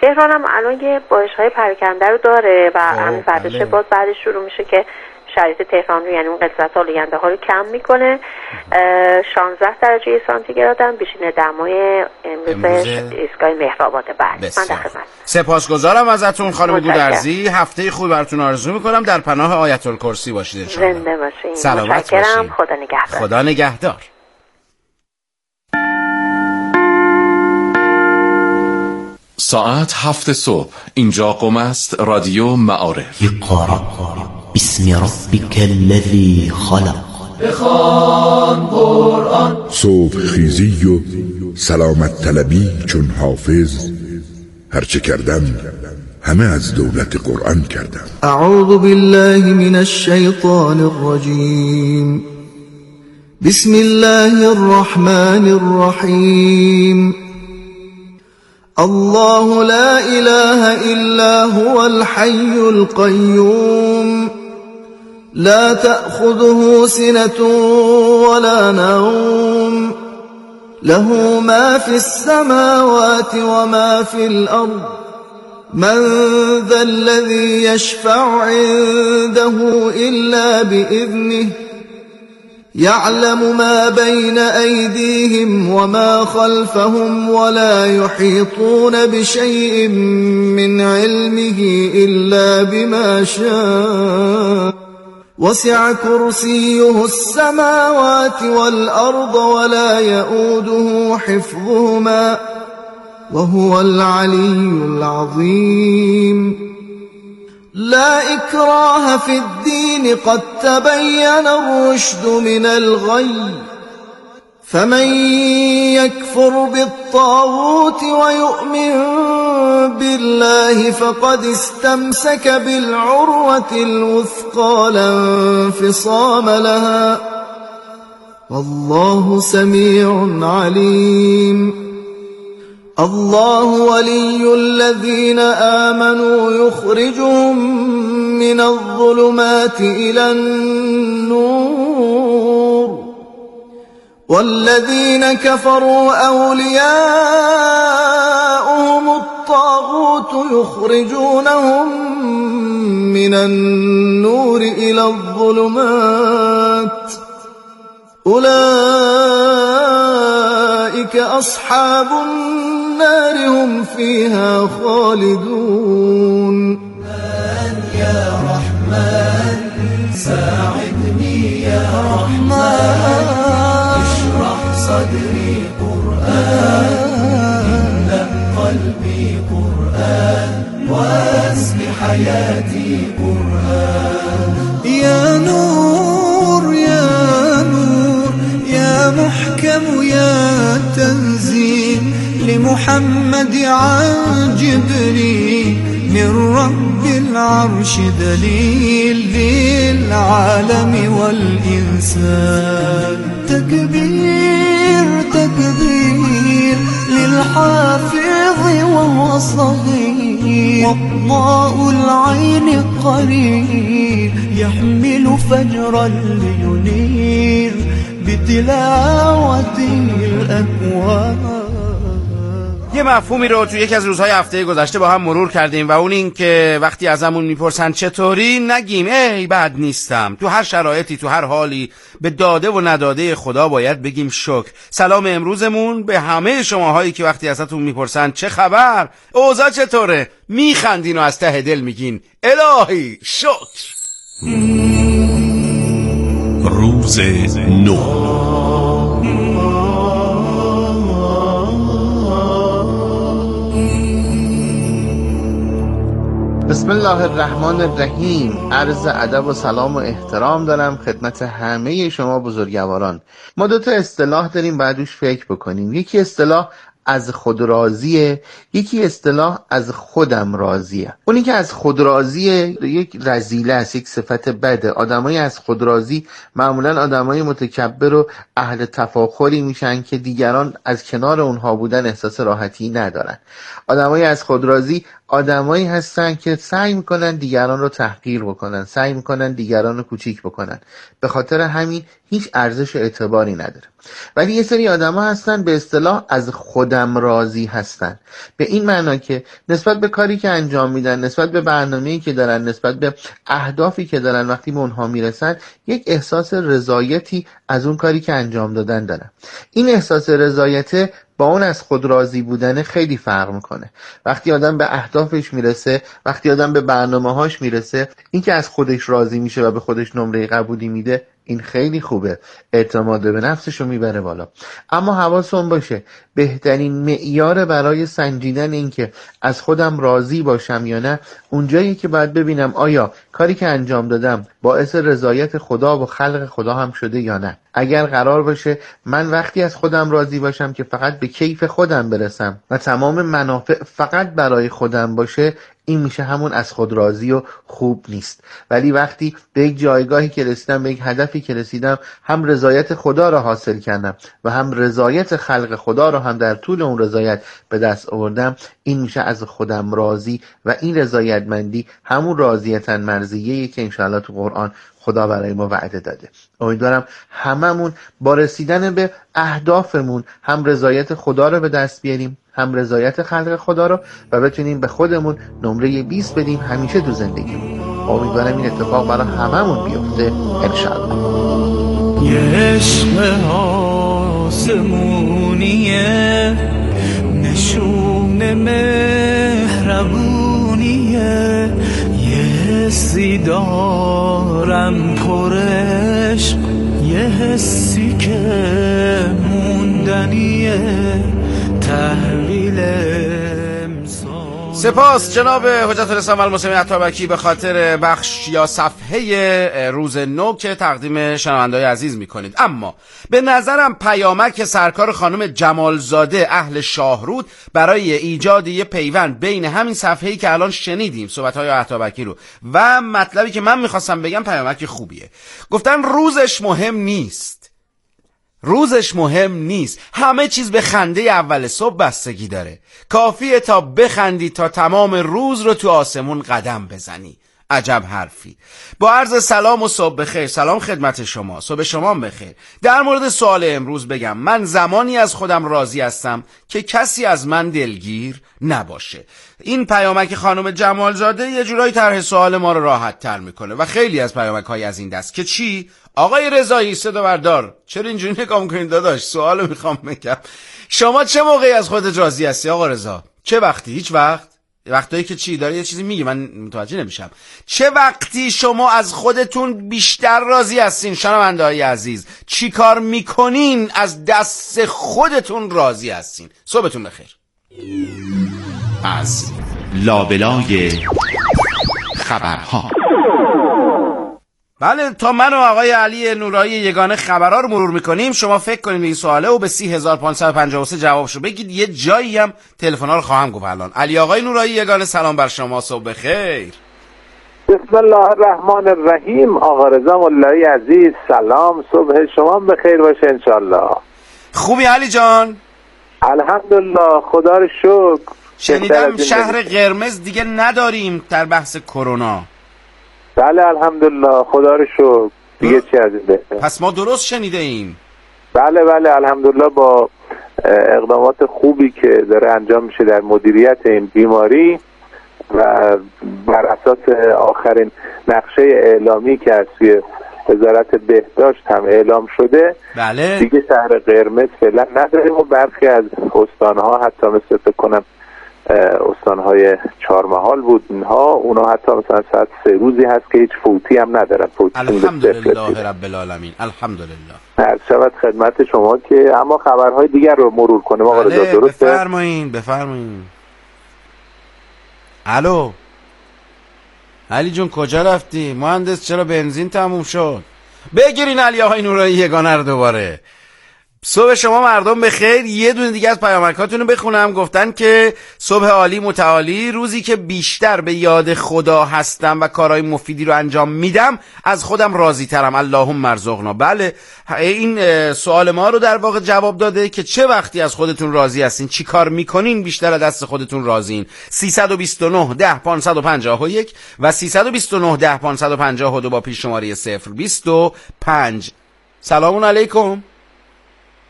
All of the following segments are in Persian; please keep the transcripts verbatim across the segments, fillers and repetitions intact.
تهران هم الان یه بارش‌های پراکنده رو داره و همین فرداش باز بعدش شروع میشه که شرایط تهران رو یعنی اون قسمت آلوینده ها رو کم میکنه. شانزده درجه سانتیگراد هم بیشتر دمای امروز ایستگاه مهرآباد. بعد من در خدمت. سپاسگزارم ازتون خانم گودرزی. هفته خوبی براتون آرزو میکنم. در پناه آیت الکرسی باشید ان شاء الله. زنده باشین. سلامت باشین. خدا نگهدار. خدا نگهدار. ساعت هفت صبح اینجا قم است رادیو معارف. اقرأ بسم ربک الذی خلق. بخوان قرآن. صبح خیزی و سلامت طلبی چون حافظ، هرچه کردم همه از دولت قرآن کردم. اعوذ بالله من الشیطان الرجیم. بسم الله الرحمن الرحیم. الله لا إله إلا هو الحي القيوم لا تأخذه سنة ولا نوم له ما في السماوات وما في الأرض من ذا الذي يشفع عنده إلا بإذنه يعلم ما بين أيديهم وما خلفهم ولا يحيطون بشيء من علمه إلا بما شاء وسع كرسيه السماوات والأرض ولا يؤوده حفظهما وهو العلي العظيم. لا إكراه في الدين قد تبين الرشد من الغي فمن يكفر بالطاغوت ويؤمن بالله فقد استمسك بالعروة الوثقى لا انفصام لها والله سميع عليم. الله ولي الذين آمنوا يخرجهم من الظلمات إلى النور والذين كفروا أولياؤهم الطاغوت يخرجونهم من النور إلى الظلمات أولئك أصحاب النار هم فيها خالدون. يا رحمن ساعدني يا رحمن اشرح صدري قرآن املأ قلبي قرآن واسق حياتي قرآن. يا نور يا نور يا محكم يا تنزيل لمحمد عن جبريل من رب العرش دليل للعالم والإنسان. تكبير تكبير للحافظ وهو صغير وضاء العين قرير يحمل فجرا لينير بتلاوته الأكوان. یه مفهومی رو تو یکی از روزهای هفته گذشته با هم مرور کردیم و اون این که وقتی ازمون میپرسن چطوری نگیم ای بد نیستم. تو هر شرایطی تو هر حالی به داده و نداده خدا باید بگیم شکر. سلام امروزمون به همه شماهایی که وقتی ازتون میپرسن چه خبر اوضاع چطوره میخندین و از ته دل میگین الهی شکر. روز نو. بسم الله الرحمن الرحیم. عرض ادب و سلام و احترام دارم خدمت همه شما بزرگواران. ما دو تا اصطلاح داریم باید روش فکر بکنیم. یکی اصطلاح از خود راضیه، یکی اصطلاح از خودم راضیه. اونی که از خود راضیه یک رذیله است، یک صفت بده. آدمای از خود راضی معمولا آدمای متکبر و اهل تفاخری میشن که دیگران از کنار اونها بودن احساس راحتی ندارن. آدمای از خود راضی آدمایی هستن که سعی میکنن دیگران رو تحقیر بکنن، سعی میکنن دیگران رو کوچیک بکنن. به خاطر همین هیچ ارزش و اعتباری نداره. ولی یه سری آدم ها هستن به اصطلاح از خودم راضی هستن، به این معنا که نسبت به کاری که انجام میدن، نسبت به برنامه‌ای که دارن، نسبت به اهدافی که دارن، وقتی به اونها میرسن یک احساس رضایتی از اون کاری که انجام دادن دارن. این احساس رضایت با اون از خود راضی بودن خیلی فرق میکنه. وقتی آدم به اهدافش میرسه، وقتی آدم به برنامه‌هاش میرسه، این که از خودش راضی میشه و به خودش نمره قبولی میده، این خیلی خوبه، اعتماد به نفسش رو میبره بالا. اما حواستون باشه بهترین معیار برای سنجیدن این که از خودم راضی باشم یا نه اونجایی که باید ببینم آیا کاری که انجام دادم باعث رضایت خدا و خلق خدا هم شده یا نه. اگر قرار باشه من وقتی از خودم راضی باشم که فقط به کیف خودم برسم و تمام منافع فقط برای خودم باشه، این میشه همون از خود راضی و خوب نیست. ولی وقتی به یک جایگاهی که رسیدم، به یک هدفی که رسیدم، هم رضایت خدا را حاصل کردم و هم رضایت خلق خدا را هم در طول اون رضایت به دست آوردم، این میشه از خودم راضی و این رضایتمندی همون راضیتن مرضیه‌ای که انشاءالله تو قرآن خدا برای ما وعده داده. امیدوارم هممون با رسیدن به اهدافمون هم رضایت خدا رو به دست بیاریم، هم رضایت خلق خدا رو، و بتونیم به خودمون نمره بیست بدیم همیشه تو زندگیمون. امیدوارم این اتفاق برای هممون بیفته انشاءالله. یه عشق آسمونیه، نشون مهربونیه، یه حسی دارم پر عشق، یه حسی که موندنیه، تحویل امسال. سپاس جناب حجت الاسلام المسلمین عطابکی به خاطر بخش یا صفحه روز نو که تقدیم شنونده‌های عزیز میکنید. اما به نظرم پیامک سرکار خانم جمالزاده اهل شاهرود برای ایجاد یه پیوند بین همین صفحه‌ای که الان شنیدیم صحبت‌های عطابکی رو و مطلبی که من میخواستم بگم پیامک خوبیه. گفتن روزش مهم نیست، روزش مهم نیست، همه چیز به خنده اول صبح بستگی داره، کافیه تا بخندی تا تمام روز رو تو آسمون قدم بزنی. عجب حرفی. با عرض سلام و صبح بخیر. سلام خدمت شما، صبح شما بخیر. در مورد سوال امروز بگم من زمانی از خودم راضی هستم که کسی از من دلگیر نباشه. این پیامک خانم جمالزاده یه جورایی طرح سوال ما رو راحت تر میکنه و خیلی از پیامک های از این دست که چی؟ آقای رضایی صدا بردار، چرا اینجوری نگاه میکنین داداش؟ سوالو میخوام بگم، شما چه موقعی از خودت راضی هستی آقا رضا؟ چه وقتی؟ هیچ وقت؟ وقتایی که چی داره یه چیزی میگه من متوجه نمیشم. چه وقتی شما از خودتون بیشتر راضی هستین شنونده‌های عزیز؟ چی کار میکنین از دست خودتون راضی هستین؟ صبحتون بخیر. از لابلای خبرها. بله، تا من و آقای علی نورایی یگانه خبرها رو مرور میکنیم، شما فکر کنید به این سواله و به سی هزار و پانصد و پنجاه و سه جوابشو بگید. یه جایی هم تلفن‌ها رو خواهم گفت الان. علی آقای نورایی یگانه سلام بر شما، صبح بخیر. بسم الله الرحمن الرحیم. آقا رضا مولایی عزیز سلام، صبح شما بخیر باشه انشالله. خوبی علی جان؟ الحمدلله خدا رو شکر. شنیدم شهر قرمز دیگه نداریم در بحث کرونا. بله الحمدلله خدا رو شکر. دیگه چی از این بهتر؟ پس ما درست شنیده ایم. بله بله الحمدلله با اقدامات خوبی که داره انجام میشه در مدیریت این بیماری و بر اساس آخرین نقشه اعلامی که از سوی وزارت بهداشت هم اعلام شده، بله دیگه شهر قرمز فعلا نداریم و برخی از استانها حتی مثل فکر کنم استانهای چهارمحال بود، اینها اونا حتی مثلا ساعت سه روزی هست که هیچ فوتی هم ندارن. الحمدلله رب العالمین. الحمدلله. هر شود خدمت شما که اما خبرهای دیگر رو مرور کنیم. آقا رضا درسته؟ بفرمایین بفرمایین. الو علی جون کجا رفتی؟ مهندس چرا بنزین تموم شد؟ بگیرین علی آقای نورایی یگانه رو دوباره. صبح شما مردم بخیر. یه دونه دیگه از پیامکاتون رو بخونم. گفتن که صبح عالی متعالی، روزی که بیشتر به یاد خدا هستم و کارهای مفیدی رو انجام میدم از خودم راضی ترم. اللهم ارزقنا. بله این سوال ما رو در واقع جواب داده که چه وقتی از خودتون راضی هستین، چی کار میکنین بیشتر از دست خودتون راضین. سیصد و بیست و نه ده پانصد و پنجاه و یک و سیصد و بیست و نه ده پانصد و پنجاه و دو با پیش شماره صفر بیست و پنج. سلام علیکم.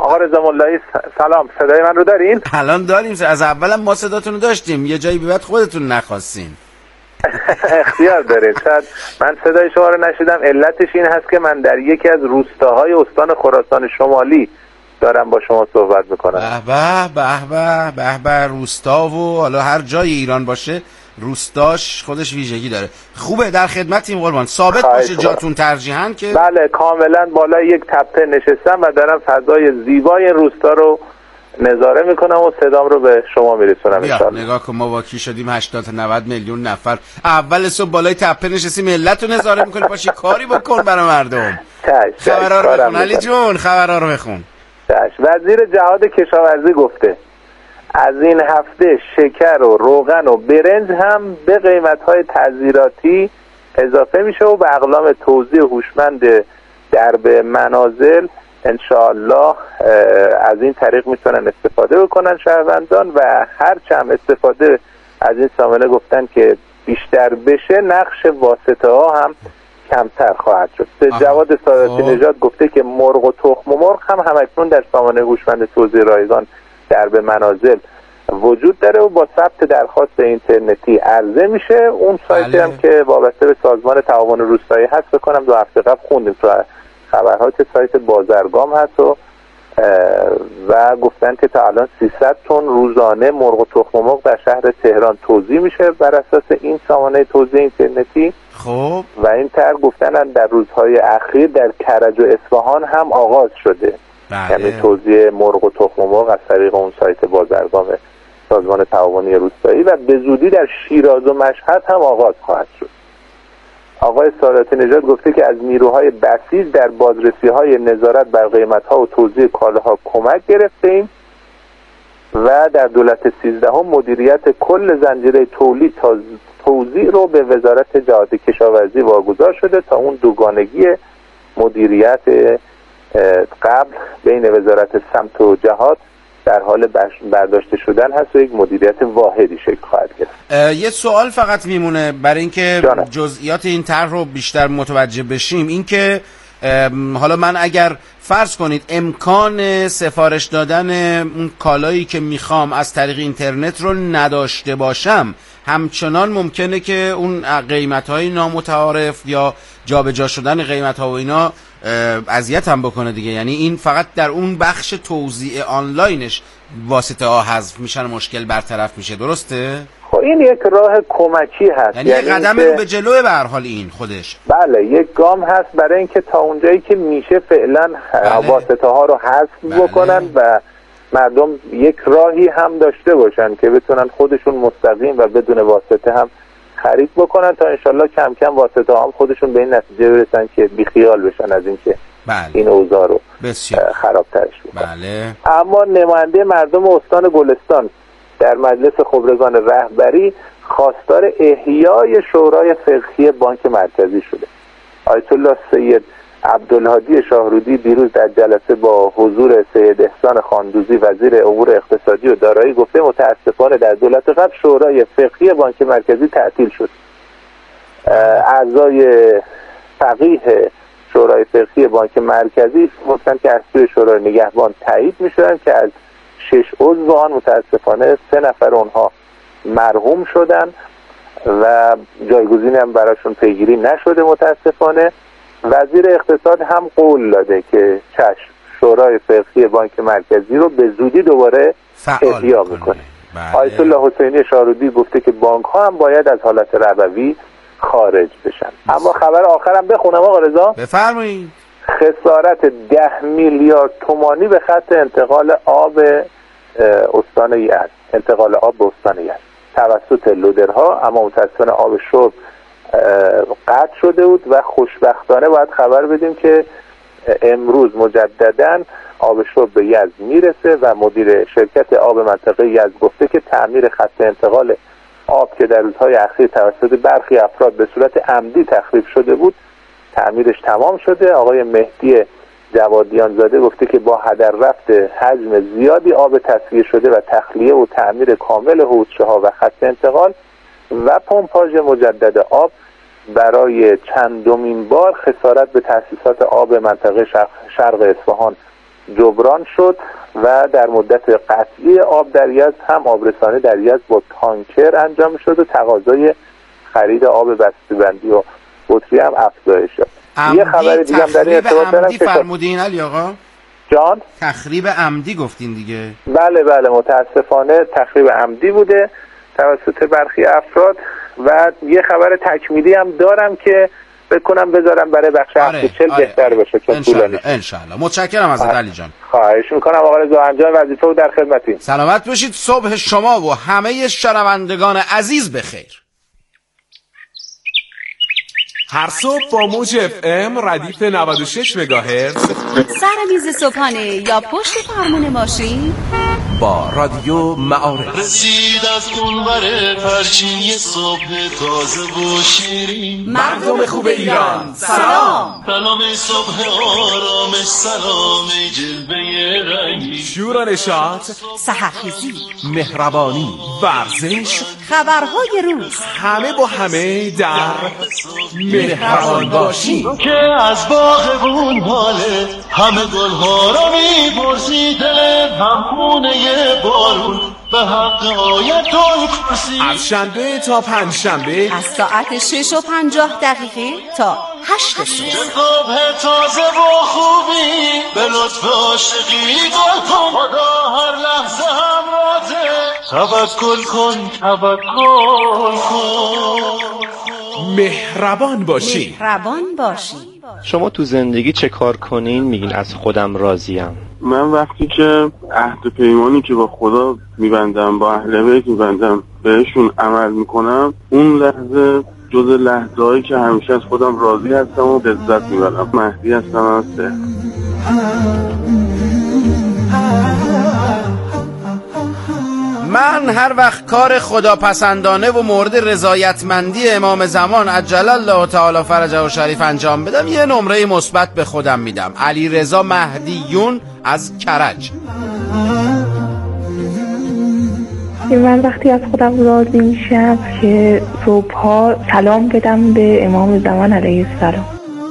آقا رضا ملایی سلام، صدای من رو دارین؟ الان داریم، از اولم ما صداتون رو داشتیم، یه جایی به بعد خودتون نخواستین. اختیار دارید. شاید من صدای شما رو نشیدم، علتش این هست که من در یکی از روستاهای استان خراسان شمالی دارم با شما صحبت میکنم. به به به به به روستا و حالا هر جای ایران باشه روستاش خودش ویژگی داره. خوبه، در خدمتیم قربان. ثابت باشه جاتون ترجیحاً که بله کاملا بالای یک تپه نشستم و دارم فضای زیبای روستا رو نظاره میکنم و صدام رو به شما میرسونم ان شاءالله. نگاه کن ما واکی شدیم هشتاد تا نود میلیون نفر، اول صبح بالای تپه نشستیم ملت رو نظاره میکنیم، باشی کاری بکن برای مردم. خبرها رو بخون علی جون، خبرها رو بخون. وزیر جهاد کشاورزی گفته از این هفته شکر و روغن و برنج هم به قیمت‌های تعزیراتی اضافه میشه و به اقلام توزیع هوشمند درب منازل انشاءالله از این طریق میتونن استفاده بکنن شهروندان و هرچند استفاده از این سامانه گفتن که بیشتر بشه، نقش واسطه ها هم کمتر خواهد شد. جواد ساداتی نژاد گفته که مرغ و تخم و مرغ هم همکنون در سامانه هوشمند توزیع رایگان درب منازل وجود داره و با ثبت درخواست اینترنتی عرضه میشه. اون سایتی هم که وابسته به سازمان تعاون روستایی هست بکنم دو هفته قبل خوندیم تو خبرها که سایت بازرگان هست و و گفتن که تا الان سیصد تن روزانه مرغ و تخم مرغ در شهر تهران توزیع میشه بر اساس این سامانه توزیع اینترنتی. خب و این طرح گفتن در روزهای اخیر در کرج و اصفهان هم آغاز شده، یعنی توزیع مرغ و تخم مرغ از طریق اون سایت بازرگان سازمان تعاونی روستایی و به زودی در شیراز و مشهد هم آغاز خواهد شد. آقای ساداتی نژاد گفته که از نیروهای بسیج در بازرسی‌های نظارت بر قیمت‌ها و توزیع کالاها کمک گرفتیم و در دولت سیزدهم مدیریت کل زنجیره تولید تا توزیع رو به وزارت جهاد کشاورزی واگذار شده تا اون دوگانگی مدیریت قبل بین وزارت سمت و جهاد در حال برداشته شدن هست و یک مدیریت واحدی شکل خواهد گرفت. یه سوال فقط میمونه برای اینکه جانه. جزئیات این طرح رو بیشتر متوجه بشیم، اینکه حالا من اگر فرض کنید امکان سفارش دادن اون کالایی که میخوام از طریق اینترنت رو نداشته باشم، همچنان ممکنه که اون قیمت‌های نامتعارف یا جابجا شدن قیمت‌ها و اینا اذیت هم بکنه دیگه. یعنی این فقط در اون بخش توزیع آنلاینش واسطه ها حذف میشن، مشکل برطرف میشه، درسته؟ خب این یک راه کمکی هست، یعنی, یعنی قدم رو به جلوه به هر حال این خودش. بله یک گام هست برای اینکه تا اونجایی که میشه فعلا بله. واسطه ها رو حذف بله. بکنن و مردم یک راهی هم داشته باشن که بتونن خودشون مستقیم و بدون واسطه هم خرید بکنن تا انشالله کم کم واسطه هم خودشون به این نتیجه برسن که بیخیال بشن از اینکه بله. این اوضاع رو بسیار خرابترش بکنن. بله. اما نماینده مردم استان گلستان در مجلس خبرگان رهبری خواستار احیای شورای فقهی بانک مرکزی شده. آیت الله سید عبدالهادی شاهرودی دیروز در جلسه با حضور سید احسان خاندوزی وزیر امور اقتصادی و دارایی گفته متاسفانه در دولت قبل شورای فقهی بانک مرکزی تعطیل شد. اعضای فقیه شورای فقهی بانک مرکزی گفتن که از سوی شورای نگهبان تایید می‌شدن که از شش عضو آن متاسفانه سه نفر اونها مرحوم شدن و جایگزینی هم براشون پیگیری نشده متاسفانه. وزیر اقتصاد هم قول داده که چشم شورای فقهی بانک مرکزی رو به زودی دوباره احیا میکنه. بله. آیت الله حسینی شاهرودی گفته که بانک ها هم باید از حالت ربوی خارج بشن. بس. اما خبر آخرم بخونم آقا رضا. بفرمایید. خسارت ده میلیارد تومانی به خط انتقال آب استان یزد، انتقال آب به استان یزد توسط لودرها، اما متاسفانه آب شرب قطع شده بود و خوشبختانه باید خبر بدیم که امروز مجدداً آب شرب به یزد میرسه و مدیر شرکت آب منطقه یزد گفته که تعمیر خط انتقال آب که در روزهای اخیر توسط برخی افراد به صورت عمدی تخریب شده بود تعمیرش تمام شده. آقای مهدی جوادیان زاده گفته که با هدر رفت حجم زیادی آب تصفیه شده و تخلیه و تعمیر کامل حوضچه‌ها و خط انتقال و پمپاژ مجدد آب برای چندمین بار خسارت به تأسیسات آب منطقه شرق, شرق اصفهان جبران شد و در مدت قطعی آب در یزد هم آبرسانی در یزد با تانکر انجام شد و تقاضای خرید آب بسته‌بندی و بطری هم افزایش شد. یه خبر دیگه هم در این ارتباط دارم که فرمودین علی آقا جان تخریب عمدی گفتین دیگه. بله بله متاسفانه تخریب عمدی بوده توسط برخی افراد و یه خبر تکمیلی هم دارم که بکنم بذارم برای بخش هفته چل آره، بهتر باشه که طولانی ان شاء الله. متشکرم ازت علی جان. خواهش میکنم آقای زوهنجان، وظیفه و در خدمتیم. سلامت باشید. صبح شما و همه شنوندگان عزیز بخیر. هر صبح با موج اف ام ردیف نود و شش مگاهرتز سر میز صبحانه یا پشت فرمون ماشین با رادیو معارف. رسید از اونور پرچین صبح تازه و شیرین، مردم خوب ایران سلام. سلام صبح آرامش، سلام جلوه رنگی، شور و نشاط، سحرخیزی، مهربانی، ورزش، خبرهای روز، همه با همه در مهربان باشیم. که از باغبون حاله همه گلها را می‌پرسی، دل هم خونه بارون به حق آیتون کرسی. از شنبه تا پنج شنبه از ساعت شش و پنجاه دقیقه تا هشت صبح. صبح تازه و خوبی به لطف عاشقی گل کن، خدا هر لحظه هم راضه. توکل کن توکل کن، مهربان باشی. مهربان باشی. شما تو زندگی چه کار کنین میگین از خودم راضیم؟ من وقتی که عهد پیمانی که با خدا میبندم، با اهل بیت میبندم، بهشون عمل میکنم، اون لحظه جز لحظه هایی که همیشه از خودم راضی هستم و لذت میبرم. مهدی هستم از ده. من هر وقت کار خداپسندانه و مورد رضایتمندی امام زمان عجل الله تعالی فرجه و شریف انجام بدم، یه نمره مثبت به خودم میدم. علی رضا مهدیون از کرج. من وقتی از خودم راضی میشم که صبحها سلام بدم به امام زمان علیه السلام.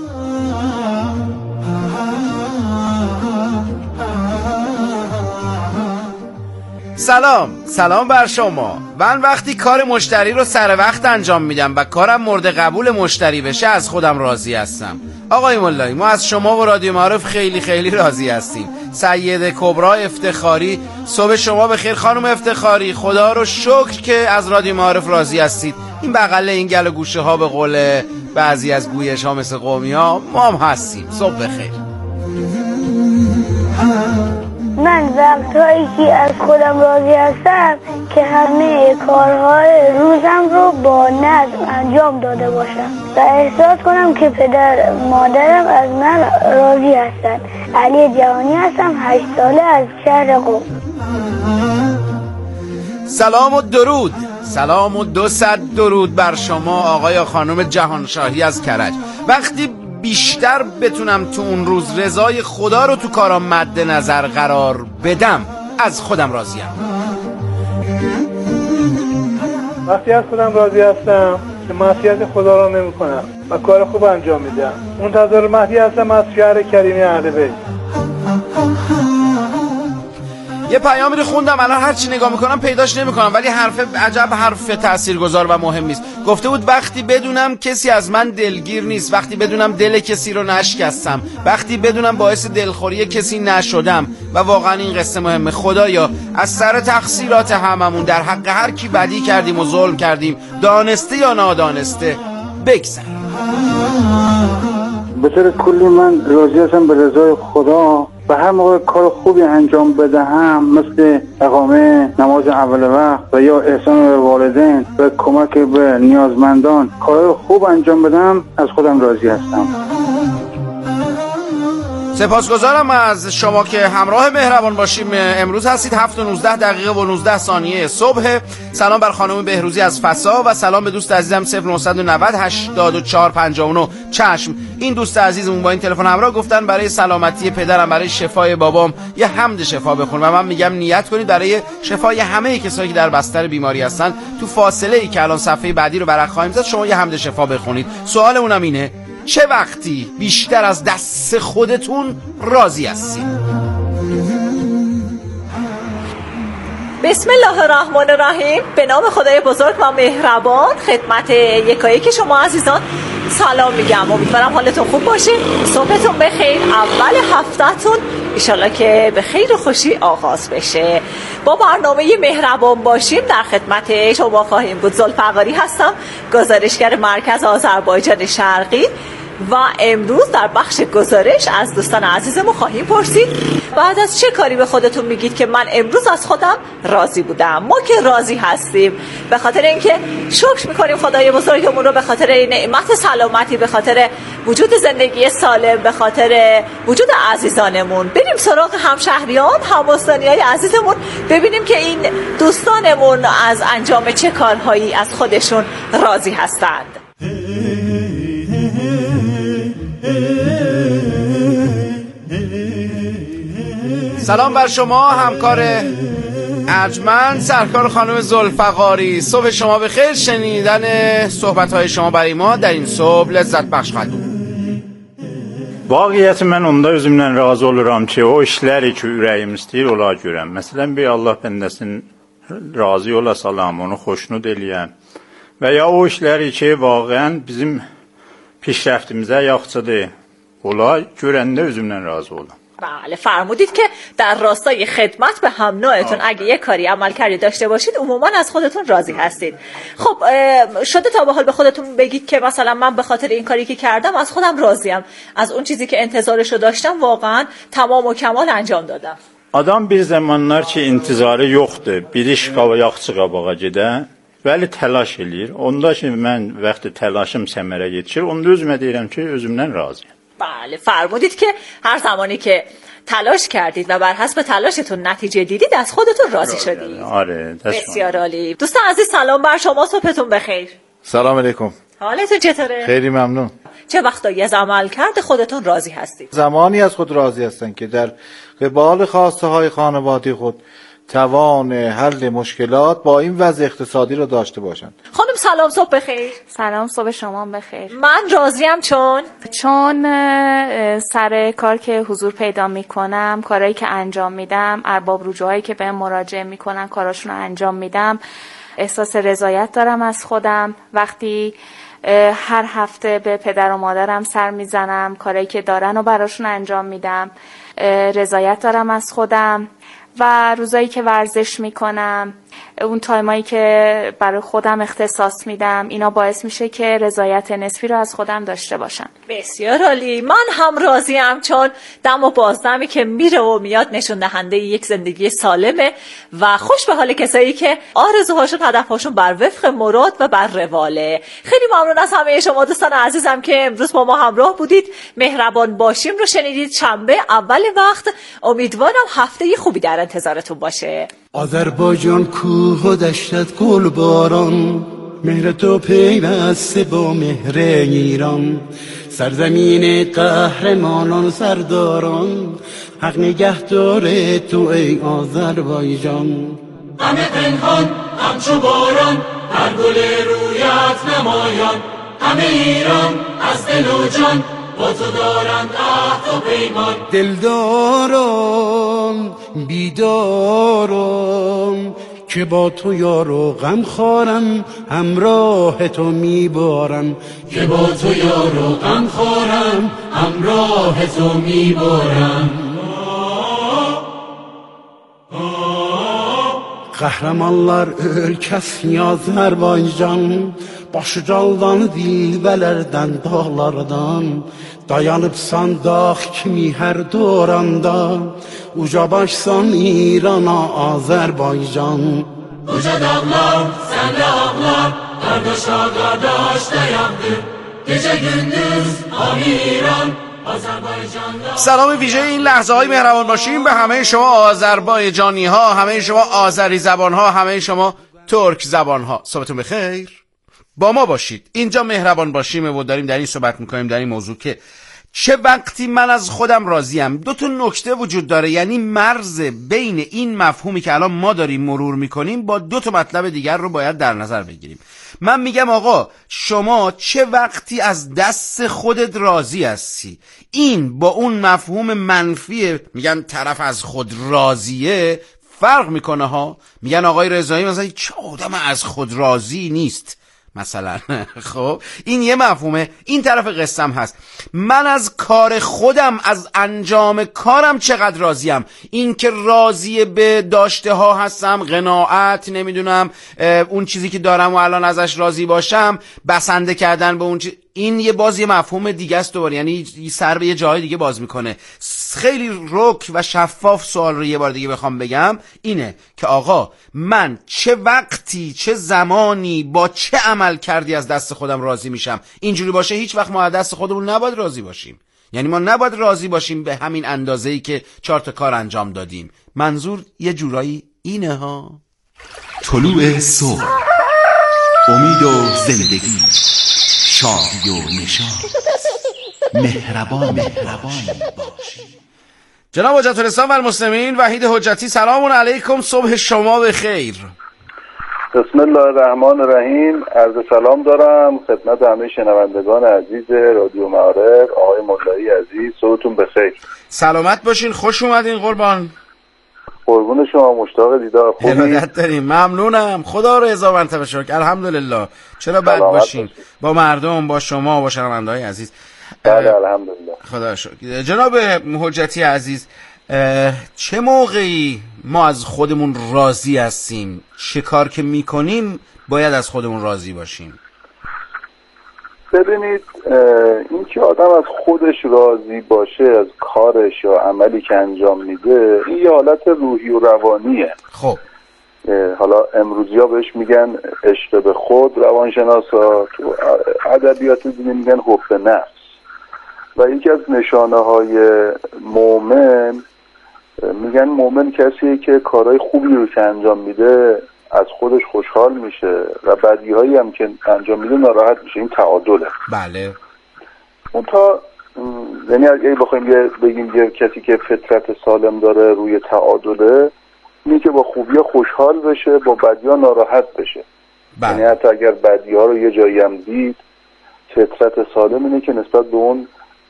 سلام سلام بر شما. من وقتی کار مشتری رو سر وقت انجام میدم و کارم مورد قبول مشتری بشه از خودم راضی هستم. آقای مولایی، ما از شما و رادیو معارف خیلی خیلی راضی هستیم. سید کبرا افتخاری، صبح شما بخیر خانم افتخاری. خدا رو شکر که از رادیو معارف راضی هستید. این بغل این گل و گوشه ها به قول بعضی از گویش ها مثل قومی ها ما هم هستیم. صبح بخیر. من وقتهایی که از خودم راضی هستم که همه کارهای روزم رو با نظم انجام داده باشم و احساس کنم که پدر مادرم از من راضی هستن. علی جهانی هستم، هشت ساله، از شهر قم. سلام و درود، سلام و دو صد درود بر شما آقای و خانم جهانشاهی از کرج. وقتی بیشتر بتونم تو اون روز رضای خدا رو تو کارام مد نظر قرار بدم از خودم راضیم. وقتی از خودم راضی هستم که معصیت خدا رو نمی کنم و کار خوب انجام میدم. منتظر مهدی هستم از شهر کریمی اهل بیت. یه پیامی رو خوندم الان هر چی نگاه میکنم پیداش نمیکنم، ولی حرف عجب حرف تاثیرگذار و مهمی است. گفته بود وقتی بدونم کسی از من دلگیر نیست، وقتی بدونم دل کسی رو نشکستم، وقتی بدونم باعث دلخوری کسی نشدم و واقعا این قصه مهمه. خدایا از سر تقصیرات هممون در حق هر کی بدی کردیم و ظلم کردیم، دانسته یا نادانسته، بگذریم. به طور کلی من راضی هستم به رضای خدا و هر موقع کار خوبی انجام بدهم، مثل اقامه نماز اول وقت و یا احسان به والدین و کمک به نیازمندان، کار خوب انجام بدم، از خودم راضی هستم. سپاسگزارم از شما که همراه مهربان باشیم امروز هستید. هفت و نوزده دقیقه و نوزده ثانیه صبح. سلام بر خانم بهروزی از فسا و سلام به دوست عزیزم صفر نه نه صفر هشتاد و چهار پنجاه و نه. چشم، این دوست عزیزمون با این تلفن همراه گفتن برای سلامتی پدرم، برای شفای بابام یه حمد شفا بخون و من میگم نیت کنید برای شفای همه کسایی که در بستر بیماری هستن. تو فاصله ای که الان صفحه بعدی رو برق خواهیم زد شما یه حمد شفا بخونید. سوالمونم اینه چه وقتی بیشتر از دست خودتون راضی هستید؟ بسم الله الرحمن الرحیم. به نام خدای بزرگ و مهربان خدمت یکایی که شما عزیزان سلام میگم. امیدوارم حالتون خوب باشه، صبحتون بخیر، اول هفتهتون انشالله که به خیر و خوشی آغاز بشه. با برنامه مهربان باشیم در خدمت شما خواهیم بود. ذوالفقاری هستم، گزارشگر مرکز آذربایجان شرقی و امروز در بخش گزارش از دوستان عزیزمون خواهیم پرسید بعد از چه کاری به خودتون میگید که من امروز از خودم راضی بودم. ما که راضی هستیم به خاطر اینکه شکر میکنیم خدای بزرگمون رو، به خاطر نعمت سلامتی، به خاطر وجود زندگی سالم، به خاطر وجود عزیزانمون. بریم سراغ همشهریان، هموطنیای عزیزمون، ببینیم که این دوستانمون از انجام چه کارهایی از خودشون راضی هستند. سلام بر شما همکار ارجمند سرکار خانم ذوالفقاری. صبح شما بخیر. شنیدن صحبت‌های شما برای ما در این صبح لذت بخش خواهد بود. Vaqiyyəti mən onda özümdən razı oluram ki, o işləri ki, ürəyim istəyir, ola görəm. Məsələn, bir Allah bəndəsinin razı ola salam, onu xoşnud eləyəm. Və ya o işləri ki, vaqəən bizim پیشرفتimizə yaxşıdır, ola görəndə özümdən razı olam. بله، فرمودید که در راستای خدمت به هم نوعتون اگه یه کاری عمل کردی داشته باشید عموما از خودتون راضی هستید. خب شده تا به حال به خودتون بگید که مثلا من به خاطر این کاری که کردم از خودم راضیم، از اون چیزی که انتظارشو داشتم واقعا تمام و کمال انجام دادم. Adam bir zamanlar ki intizarı yoxdur, bir iş qava yaxçı qabağa gedə, bəli təlaş eləyir. Onda ki mən vaxtı təlaşım səmərə yetişir, onda özümə deyirəm ki özümdən razıyam. بله، فرمودید که هر زمانی که تلاش کردید و بر حسب تلاشتون نتیجه دیدید از خودتون راضی شدید. آره، بسیار عالی. دوستان عزیز سلام بر شما، صبحتون بخیر. سلام علیکم. حالتون چطوره؟ خیلی ممنون. چه وقتایی از عملکرد خودتون راضی هستید؟ زمانی از خود راضی هستن که در قبال خواسته های خانوادی خود توان حل مشکلات با این وضع اقتصادی رو داشته باشند. خانم سلام، صبح بخیر. سلام، صبح شما بخیر. من راضیم چون چون سر کار که حضور پیدا میکنم، کارهایی که انجام میدم، ارباب رجوعایی که به مراجعه میکنن کاراشون رو انجام میدم، احساس رضایت دارم از خودم. وقتی هر هفته به پدر و مادرم سر میزنم، کارهایی که دارن و براشون انجام میدم، رضایت دارم از خودم. و روزایی که ورزش میکنم، اون تایمایی که برای خودم اختصاص میدم، اینا باعث میشه که رضایت نسبی رو از خودم داشته باشم. بسیار عالی. من هم راضیم چون دم و بازدمی که میره و میاد نشون دهنده یک زندگی سالمه و خوش به حال کسایی که آرزوهاشون، هدفهاشون بر وفق مراد و بر رواله. خیلی ممنون از همه شما دوستان عزیزم که امروز با ما همراه بودید. مهربان باشیم رو شنیدید، شنبه اول وقت. امیدوارم هفته خوبی در انتظارتون باشه. آذربایجان کوه و دشت گل باران، مهر تو پیوسته با مهر ایران، سرزمین قهرمانان سرداران، حق نگهدار تو ای آذربایجان. همه پنهان همچو باران، هر گل رویت نمایان، همه ایران از دل و جان با تو دارند عهد و پیمان. دلدارم بیدارم که با تو یار و غم خورم، همراه تو میبارم که با تو یار و غم خورم، همراه تو میبارم. Qəhrəmanlar ölkəsi Azərbaycan, başı caldan dilbələrdən, dağlardan, dayanıbsan dağ kimi hər doranda, uca başsan İrana, Azərbaycan. Uca dağlar, sənlə ağlar, qardaşa qardaş dayandı, gecə gündüz hamı İran. سلام ویژه این لحظه های مهربان باشیم به همه شما آذربایجانی ها، همه شما آذری زبان ها، همه شما ترک زبان ها. صبحتون بخیر، با ما باشید. اینجا مهربان باشیم و داریم در این صحبت میکنیم در این موضوع که چه وقتی من از خودم راضیم. دو تا نکته وجود داره، یعنی مرز بین این مفهومی که الان ما داریم مرور میکنیم با دو تا مطلب دیگر رو باید در نظر بگیریم. من میگم آقا شما چه وقتی از دست خودت راضی هستی، این با اون مفهوم منفی میگن طرف از خود راضیه فرق میکنه ها. میگن آقای رضایی مثلا چه آدم از خود راضی نیست مثلا. خب این یه مفهومه. این طرف قصم هست، من از کار خودم، از انجام کارم چقدر راضیم. این که راضی به داشته ها هستم، قناعت، نمیدونم اون چیزی که دارم و الان ازش راضی باشم، بسنده کردن به اون چیز، این یه باز یه مفهوم دیگه است دوباره، یعنی سر به یه جای دیگه باز میکنه. خیلی رک و شفاف سوال رو یه بار دیگه بخوام بگم اینه که آقا من چه وقتی، چه زمانی، با چه عمل کردی از دست خودم راضی میشم. اینجوری باشه هیچ وقت ما از دست خودمون نباید راضی باشیم. یعنی ما نباید راضی باشیم به همین اندازه‌ای که چهار تا کار انجام دادیم. منظور یه جورایی اینه ها. طلوع صبح، امید و زندگی، شادی و نشاط، مهربان مهربان باشی. جناب حجت الاسلام و المسلمین وحید حجتی، سلام علیکم، صبح شما بخیر. بسم الله الرحمن الرحیم. عرض سلام دارم خدمت همه شنوندگان عزیز رادیو معارف. آقای مولایی عزیز صبحتون بخیر. سلامت باشین، خوش اومدین قربان. قربون شما، مشتاق دیدار. خوبی؟ هدایت داریم، ممنونم، خدا رو هزار مرتبه شکر، الحمدلله. چرا بد باشین با مردم، با شما، با شنونده‌های عزیز. بله الحمدلله، خدا شکر. جناب حجتی عزیز، چه موقعی ما از خودمون راضی هستیم؟ چه کار که میکنیم باید از خودمون راضی باشیم؟ ببینید، این که آدم از خودش راضی باشه، از کارش یا عملی که انجام میده، این یه حالت روحی و روانیه. خب حالا امروزی ها بهش میگن عشق به خود، روانشناسا تو ادبیات دینی میگن حب نفس. و یکی از نشانه های مومن، میگن مومن کسیه که کارهای خوبی رو که انجام میده از خودش خوشحال میشه و بدی هایی هم که انجام میده ناراحت میشه. این تعادله. بله. اون تا یعنی اگه بخوایم بگیم یه کسی که فطرت سالم داره روی تعادله، اینه که با خوبی ها خوشحال بشه، با بدی ها ناراحت بشه. بله. یعنی حتی اگر بدی ها رو یه جایی هم دید، فطرت سالم اینه که نسبت به اون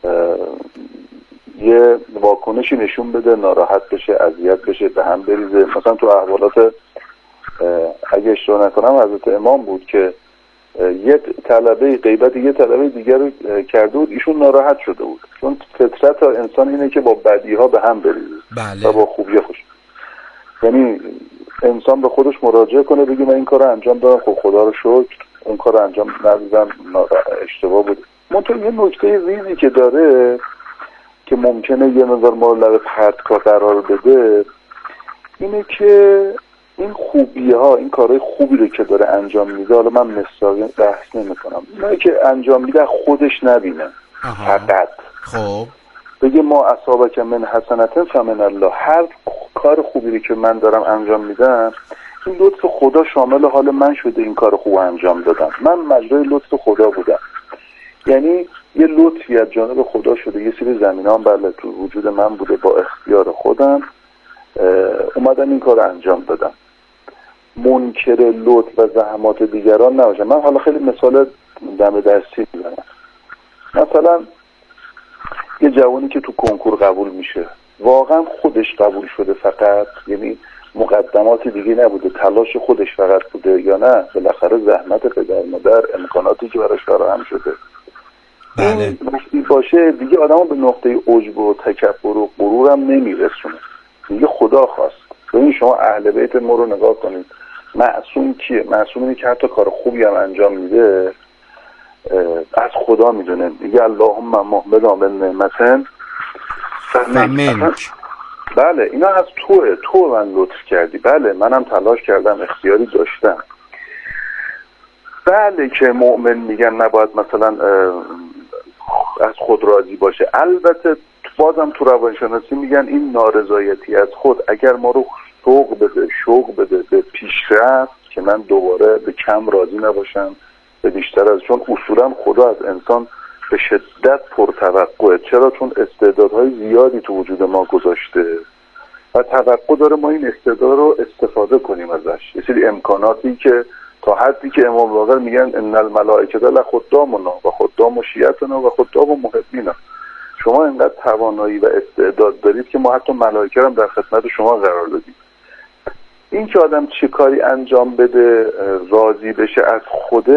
یه واکنشی نشون بده، ناراحت بشه، اذیت بشه، به هم بریزه. مثلا تو احوالات اگه اشتباه نکنم حضرت امام بود که یه طلبه غیبت یه طلبه دیگر رو کرده بود، ایشون ناراحت شده بود، چون فطرت انسان اینه که با بدی ها به هم بریزه. بله. و با خوبی خوش، یعنی انسان به خودش مراجعه کنه، بگه من این کار رو انجام دادم، خب خدا رو شکر، اون کار رو انجام ندادم، اشتباه بود. منطقه یه نکته ریزی که داره که ممکنه یه مقدار ما لب پرتکار قرار بده، اینه که این خوبی ها، این کارهای خوبی رو که داره انجام میده، حالا من مثالی بحث نمی کنم، اینه که انجام میده خودش نبینه فقط. خب بگه ما اصابک من حسنتن فمن الله، هر کار خوبی رو که من دارم انجام میدم، این لطف خدا شامل حال من شده، این کار خوب انجام دادم، من مجرای لطف خدا بودم. یعنی یه لطفی از جانب خدا شده، یه سری زمینان بله تو وجود من بوده، با اختیار خودم اومدم این کار انجام دادم. منکر لطف و زحمات دیگران نباشم. من حالا خیلی مثال دم دستی میزنم. مثلا یه جوانی که تو کنکور قبول میشه، واقعا خودش قبول شده فقط، یعنی مقدمات دیگه نبوده، تلاش خودش فقط بوده، یا نه بالاخره زحمت پدر مادر، امکاناتی که براش فراهم شده. بله. این باشه دیگه آدمو به نقطه عجب و تکبر و غرور هم نمیرسونه، دیگه خدا خواست. ببین شما اهل بیت ما رو نگاه کنید، معصوم کیه؟ معصوم اینه که حتی کار خوبی هم انجام میده از خدا میدونه، دیگه اللهم محمد عامل نعمتن فمنک. بله اینا از توه، تو من لطف کردی، بله منم تلاش کردم، اختیاری داشتم. بله که مؤمن میگن نباید مثلا از خود راضی باشه. البته بازم تو روانشناسی میگن این نارضایتی از خود اگر ما رو شوق بده شوق بده به پیشرفت، که من دوباره به کم راضی نباشم، به بیشتر از، چون اصولا خدا از انسان به شدت پرتوقعه. چرا؟ چون استعدادهای زیادی تو وجود ما گذاشته و توقع داره ما این استعداد رو استفاده کنیم ازش. یه سری امکاناتی که تا حدی که امام باقر میگن ان الملائکه لخدامنا و خدام شیعتنا و خدام محبینا، شما اینقدر توانایی و استعداد دارید که ما حتی ملائکه هم در خدمت شما قرار دادیم. این که آدم چه کاری انجام بده راضی بشه از خوده